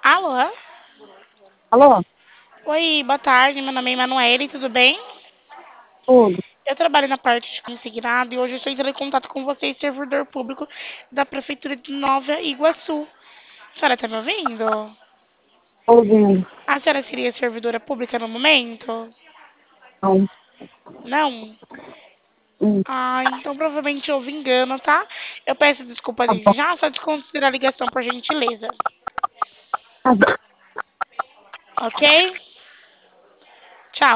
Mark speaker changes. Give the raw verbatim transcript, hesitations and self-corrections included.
Speaker 1: Alô?
Speaker 2: Alô?
Speaker 1: Oi, boa tarde. Meu nome é Emanuele, tudo bem?
Speaker 2: Tudo.
Speaker 1: Eu trabalho na parte de consignado e hoje eu estou entrando em contato com vocês, servidor público da Prefeitura de Nova Iguaçu. A senhora está me ouvindo?
Speaker 2: Tô ouvindo.
Speaker 1: A senhora seria servidora pública no momento?
Speaker 2: Não.
Speaker 1: Não?
Speaker 2: Hum,
Speaker 1: Ah, então provavelmente houve engano, tá? Eu peço desculpa
Speaker 2: tá
Speaker 1: desde
Speaker 2: bom.
Speaker 1: já, só desconsiderar a ligação por gentileza.
Speaker 2: Tá bom.
Speaker 1: Ok?